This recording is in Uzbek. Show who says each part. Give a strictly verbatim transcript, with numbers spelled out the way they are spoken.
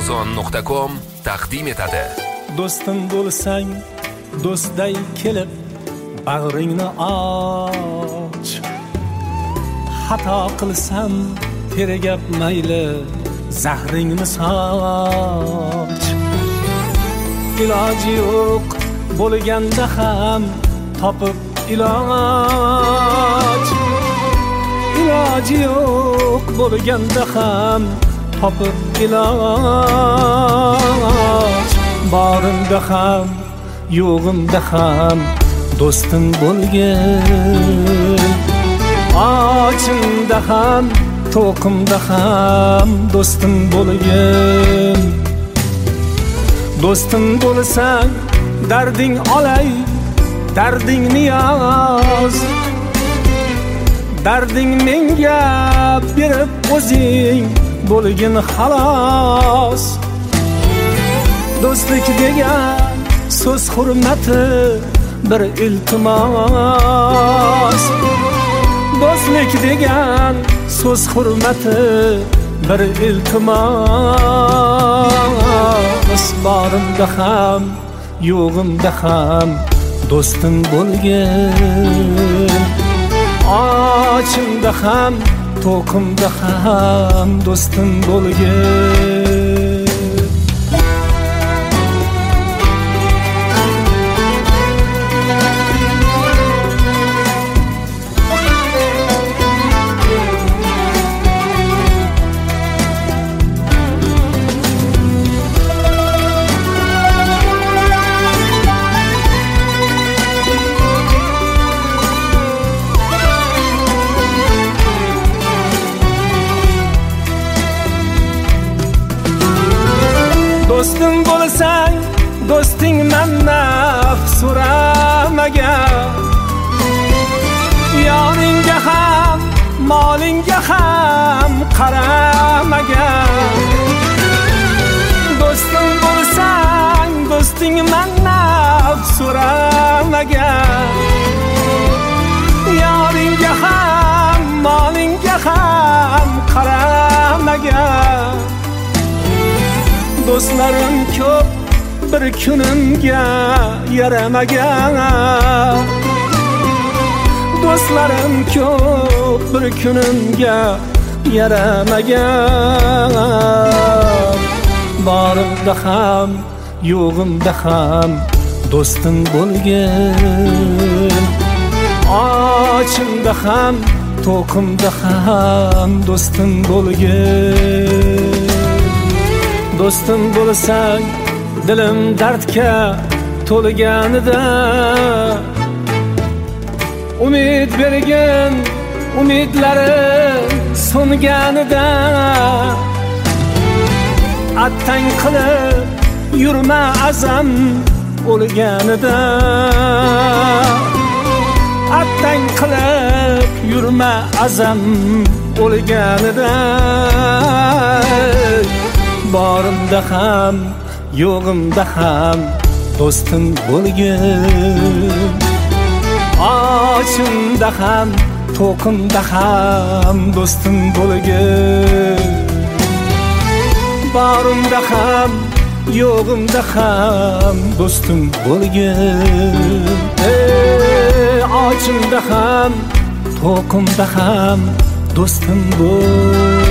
Speaker 1: amazon nuqta com taqdim etadi.
Speaker 2: Do'stim bo'lsang, do'stday kelib bag'ringni och. Xato qilsam, tergab mayli, zahringni soch. Iloji yo'q bo'lganda ham topib iloj. Iloji yo'q bo'lganda ham topib iloj. Borimda ham, yo'g'imda ham do'stim bo'lgin. Ochimda ham, to'qimda ham do'stim bo'lgin. Do'stim bo'lsang, darding olay, darding niyoz. Darding menga berib o'zing bo'lgin xolos. Do'stlik degan so'z hurmati bir iltimos. Do'stlik degan so'z hurmati bir iltimos. Borimda ham, yo'g'imda ham do'stim bo'lgin. Ochimda ham, to'qimda ham do'stim bo'lgin. Do'stim bo'lsang, do'sting mendan so'ramagan. Yoningga ham, molingga ham qaramagan. Do'stim bo'lsang, do'sting mendan so'ramagan. Yoningga ham, molingga ham qaramagan. Do'stlarim ko'p, bir kunimga yaramagan. Do'stlarim ko'p, bir kunimga yaramagan. Borimda ham, yo'g'imda ham do'stim bo'lgin. Ochimda ham, to'qimda ham do'stim bo'lgin. Do'stim bo'lsang, dilim dardga to'lganida umid bergin, umidlarim so'nganida attang qilib yurma azam o'lganida. Attang qilib yurma azam o'lganida. Borimda ham, yo'g'imda ham do'stim bo'lgin. Ochimda ham, to'qimda ham do'stim bo'lgin. Borimda ham, yo'g'imda ham do'stim bo'lgin. Ochimda ham, to'qimda ham do'stim bo'lgin.